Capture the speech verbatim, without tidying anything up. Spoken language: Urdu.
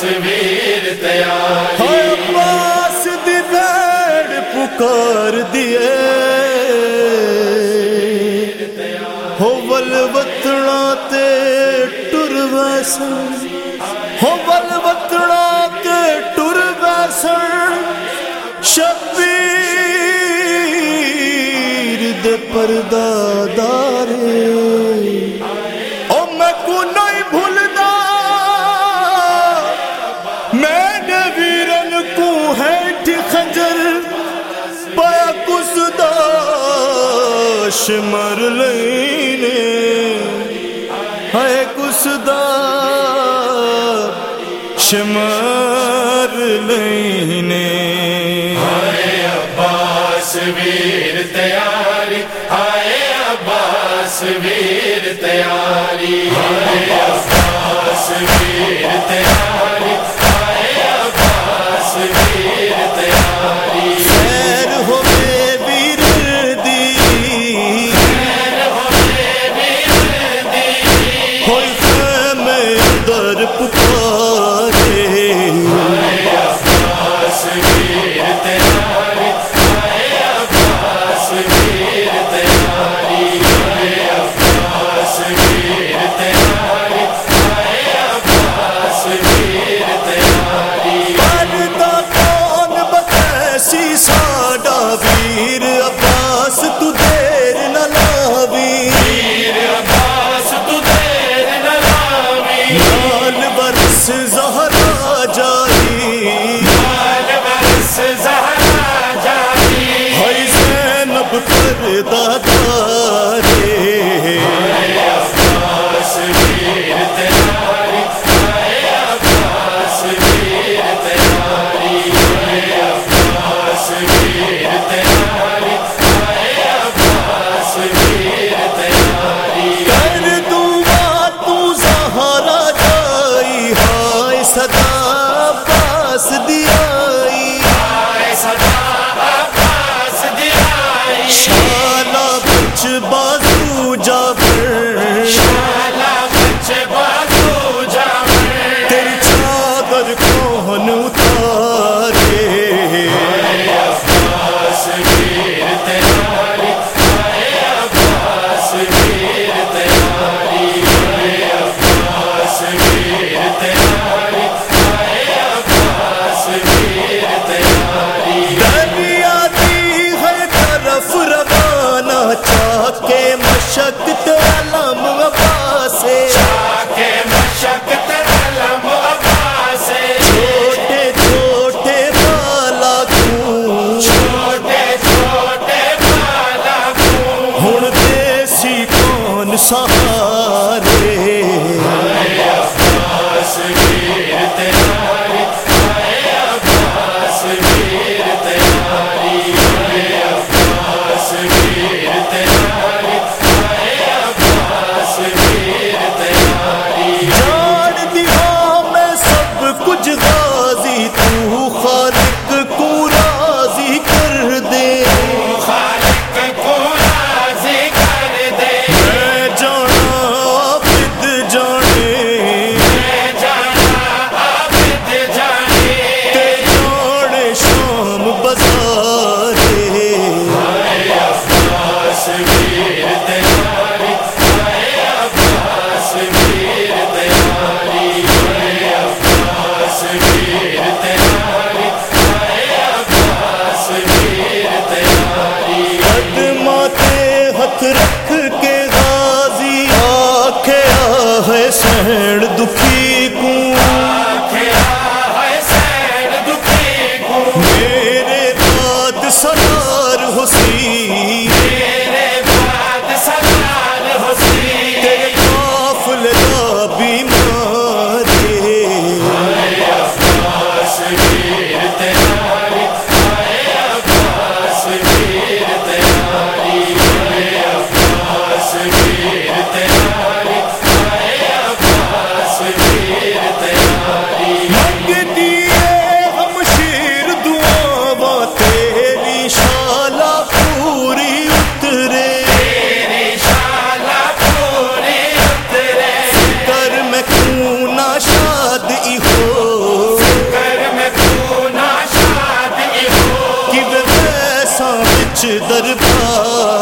ویر تیاری ہائے عباس دی بیڑ پکار دیے ہو ول وطنا تے ٹر ویسن ہو ول وطنا تے ٹر ویسن شبیر دے پردہ دارے او میں کو نہیں بھولدا میں نے ویرن کو ہیٹھ خنجر پایا کس دا شمر لینے ہے کس دا شمر لینے ہائے عباس ویر تیاری ہائے عباس ویر تیاری ہائے عباس ویر تیاری ہائے عباس ویر تیاری خیر ہوئے ویر دی خیر ہوئے ویر دی ہوئی خیمے در پکارے ہائے عباس ویر تیاری ہائے عباس ویر تیاری ہائے عباس ویر تیاری ہائے عباس ویر تیاری پردہ کون بتیسی ساڈا ویر عباس تو دیر نہ لاوی ویر عباس تو دیر نہ لاوی نال برس زہرا جائی مال برس زہرا جاری ہائی زینب پردہ دارے ہائے عباس ویر تیاری ہائے عباس ویر تیاری ہائے عباس ویر تیاری ہائے عباس ویر تیاری کر دعا تو زہرا جائی ہائے صدا عباس دی آئی ہائے صدا عباس دی آئی شالا بچ بازو جابر شالا بچ بازو جابر تیری چادر کون اتارے ہائے عباس ویر تیاری ہائے عباس ویر تیاری ہائے عباس ویر تیاری ہائے عباس ویر تیاری دریا دی ہر طرف روانہ چاکے مشق تے علم عباس کے مشقت علم عباس چھوٹے چھوٹے بالا کو چھوٹے چھوٹے بالا کو ہن دیسی کون سہارے ہائے عباس ویر تیاری ہائے عباس ویر تیاری ہائے عباس ویر تیاری ہائے عباس ویر تیاری جان دیا میں سب کچھ غازی تو خالق کو راضی کر دے خالق کو راضی کر دے میں جانا عابد جانے میں جانا عابد جانے تے جانے شام بازارے ہائے عباس ویر تیاری ہائے عباس ویر تیاری ہائے عباس ویر تیاری ہائے عباس ویر تیاری قدماتے ہاتھ رکھ کے غازی آکھے آہے سینڈ دکھی کو آکھیا ہے سین دکھی کو میرے بعد سرار حسین میرے بعد سلال حسین تیرے قافلے دا بیمارے ہائے عباس ویر تیاری ہائے عباس ویر تیاری ہائے عباس ویر تیاری ہائے عباس ویر تیاری منگتی ہے ہم شیر دعا تیری شان دربار